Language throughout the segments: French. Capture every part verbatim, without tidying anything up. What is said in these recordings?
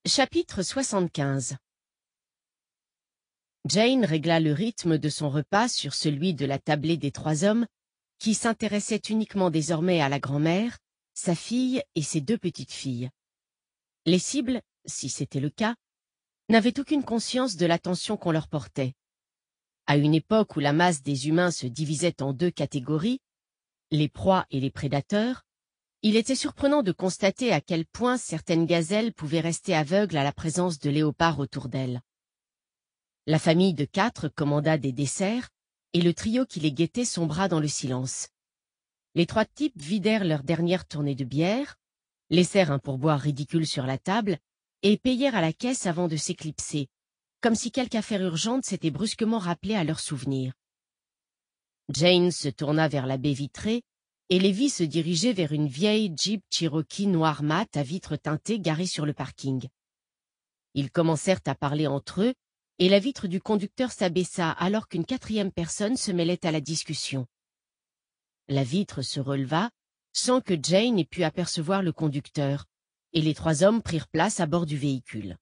Chapitre soixante-quinze. Jane régla le rythme de son repas sur celui de la tablée des trois hommes, qui s'intéressaient uniquement désormais à la grand-mère, sa fille et ses deux petites filles. Les cibles, si c'était le cas, n'avaient aucune conscience de l'attention qu'on leur portait. À une époque où la masse des humains se divisait en deux catégories, les proies et les prédateurs, il était surprenant de constater à quel point certaines gazelles pouvaient rester aveugles à la présence de léopards autour d'elles. La famille de quatre commanda des desserts, et le trio qui les guettait sombra dans le silence. Les trois types vidèrent leur dernière tournée de bière, laissèrent un pourboire ridicule sur la table, et payèrent à la caisse avant de s'éclipser, comme si quelque affaire urgente s'était brusquement rappelée à leur souvenir. Jane se tourna vers la baie vitrée, et les vit se diriger vers une vieille Jeep Cherokee noir mat à vitres teintées garée sur le parking. Ils commencèrent à parler entre eux, et la vitre du conducteur s'abaissa alors qu'une quatrième personne se mêlait à la discussion. La vitre se releva, sans que Jane ait pu apercevoir le conducteur, et les trois hommes prirent place à bord du véhicule.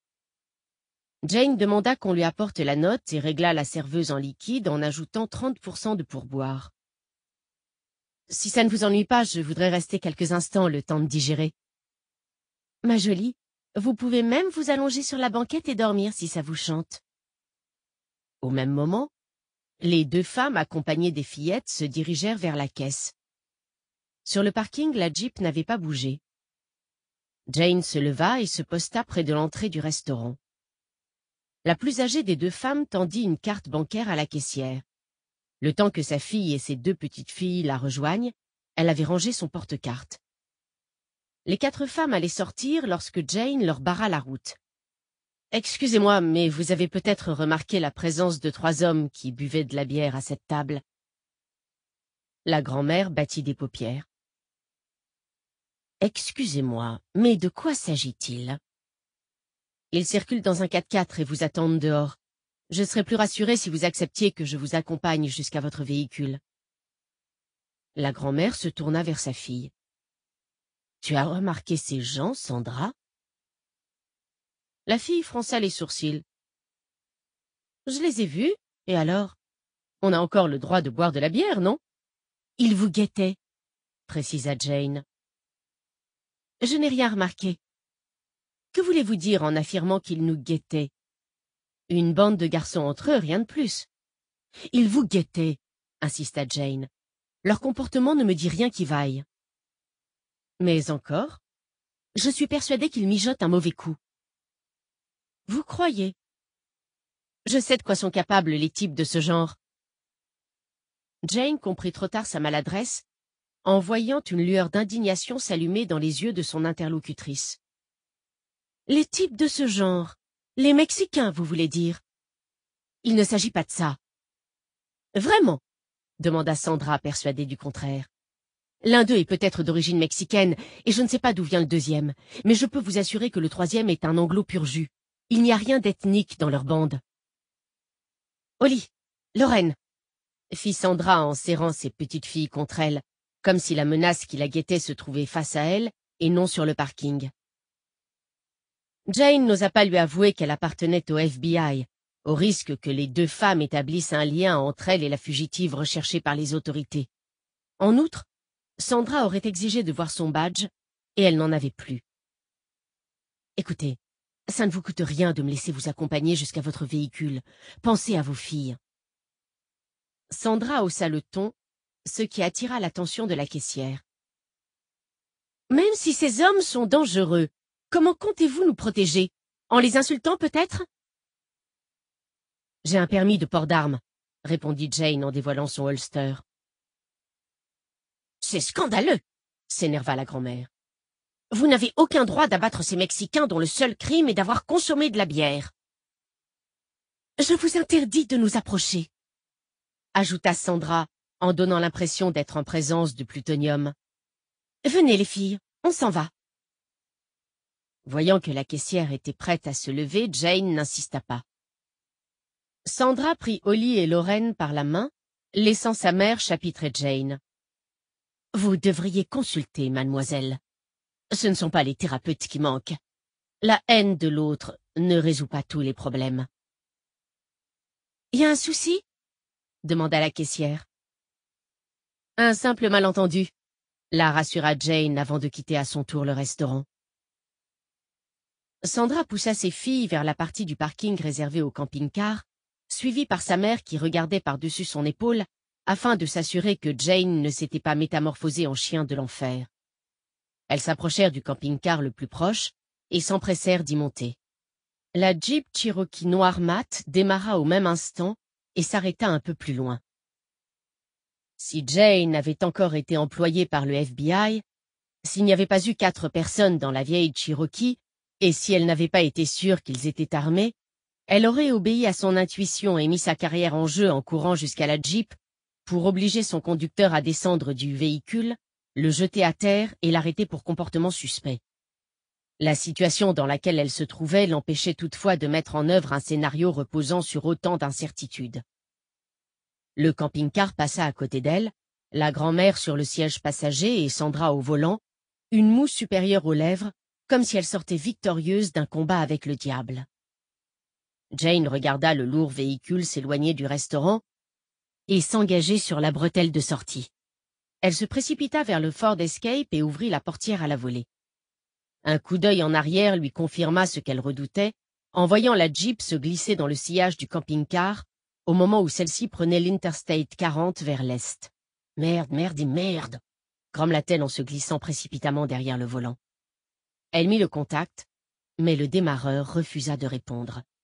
Jane demanda qu'on lui apporte la note et régla la serveuse en liquide en ajoutant trente pour cent de pourboire. « Si ça ne vous ennuie pas, je voudrais rester quelques instants, le temps de digérer. »« Ma jolie, vous pouvez même vous allonger sur la banquette et dormir si ça vous chante. » Au même moment, les deux femmes accompagnées des fillettes se dirigèrent vers la caisse. Sur le parking, la Jeep n'avait pas bougé. Jane se leva et se posta près de l'entrée du restaurant. La plus âgée des deux femmes tendit une carte bancaire à la caissière. Le temps que sa fille et ses deux petites filles la rejoignent, elle avait rangé son porte-carte. Les quatre femmes allaient sortir lorsque Jane leur barra la route. « Excusez-moi, mais vous avez peut-être remarqué la présence de trois hommes qui buvaient de la bière à cette table. » La grand-mère battit des paupières. « Excusez-moi, mais de quoi s'agit-il ? » « Ils circulent dans un quatre-quatre et vous attendent dehors. Je serais plus rassurée si vous acceptiez que je vous accompagne jusqu'à votre véhicule. » La grand-mère se tourna vers sa fille. « Tu as remarqué ces gens, Sandra ?» La fille fronça les sourcils. « Je les ai vus, et alors? On a encore le droit de boire de la bière, non? »« Ils vous guettaient, » précisa Jane. « Je n'ai rien remarqué. Que voulez-vous dire en affirmant qu'ils nous guettaient? Une bande de garçons entre eux, rien de plus. »« Ils vous guettaient, » insista Jane. « Leur comportement ne me dit rien qui vaille. »« Mais encore, je suis persuadée qu'ils mijotent un mauvais coup. »« Vous croyez? Je sais de quoi sont capables les types de ce genre. » Jane comprit trop tard sa maladresse, en voyant une lueur d'indignation s'allumer dans les yeux de son interlocutrice. « Les types de ce genre, les Mexicains, vous voulez dire? Il ne s'agit pas de ça. »« Vraiment ?» demanda Sandra, persuadée du contraire. « L'un d'eux est peut-être d'origine mexicaine, et je ne sais pas d'où vient le deuxième, mais je peux vous assurer que le troisième est un anglo pur jus. Il n'y a rien d'ethnique dans leur bande. »« Holly, Lorraine !» fit Sandra en serrant ses petites filles contre elle, comme si la menace qui la guettait se trouvait face à elle et non sur le parking. Jane n'osa pas lui avouer qu'elle appartenait au F B I, au risque que les deux femmes établissent un lien entre elle et la fugitive recherchée par les autorités. En outre, Sandra aurait exigé de voir son badge, et elle n'en avait plus. « Écoutez, ça ne vous coûte rien de me laisser vous accompagner jusqu'à votre véhicule. Pensez à vos filles. » Sandra haussa le ton, ce qui attira l'attention de la caissière. « Même si ces hommes sont dangereux, comment comptez-vous nous protéger? En les insultant peut-être? »« J'ai un permis de port d'armes, » répondit Jane en dévoilant son holster. « C'est scandaleux !» s'énerva la grand-mère. « Vous n'avez aucun droit d'abattre ces Mexicains dont le seul crime est d'avoir consommé de la bière. »« Je vous interdis de nous approcher, » ajouta Sandra en donnant l'impression d'être en présence de plutonium. « Venez les filles, on s'en va. » Voyant que la caissière était prête à se lever, Jane n'insista pas. Sandra prit Holly et Lorraine par la main, laissant sa mère chapitrer Jane. « Vous devriez consulter, mademoiselle. Ce ne sont pas les thérapeutes qui manquent. La haine de l'autre ne résout pas tous les problèmes. « Y a un souci ?» demanda la caissière. « Un simple malentendu », la rassura Jane avant de quitter à son tour le restaurant. Sandra poussa ses filles vers la partie du parking réservée au camping-car, suivie par sa mère qui regardait par-dessus son épaule afin de s'assurer que Jane ne s'était pas métamorphosée en chien de l'enfer. Elles s'approchèrent du camping-car le plus proche et s'empressèrent d'y monter. La Jeep Cherokee noire mat démarra au même instant et s'arrêta un peu plus loin. Si Jane avait encore été employée par le F B I, s'il n'y avait pas eu quatre personnes dans la vieille Cherokee, et si elle n'avait pas été sûre qu'ils étaient armés, elle aurait obéi à son intuition et mis sa carrière en jeu en courant jusqu'à la Jeep pour obliger son conducteur à descendre du véhicule, le jeter à terre et l'arrêter pour comportement suspect. La situation dans laquelle elle se trouvait l'empêchait toutefois de mettre en œuvre un scénario reposant sur autant d'incertitudes. Le camping-car passa à côté d'elle, la grand-mère sur le siège passager et Sandra au volant, une moue supérieure aux lèvres, comme si elle sortait victorieuse d'un combat avec le diable. Jane regarda le lourd véhicule s'éloigner du restaurant et s'engager sur la bretelle de sortie. Elle se précipita vers le Ford Escape et ouvrit la portière à la volée. Un coup d'œil en arrière lui confirma ce qu'elle redoutait, en voyant la Jeep se glisser dans le sillage du camping-car au moment où celle-ci prenait l'Interstate quarante vers l'est. « Merde, merde et merde !» grommela-t-elle en se glissant précipitamment derrière le volant. Elle mit le contact, mais le démarreur refusa de répondre.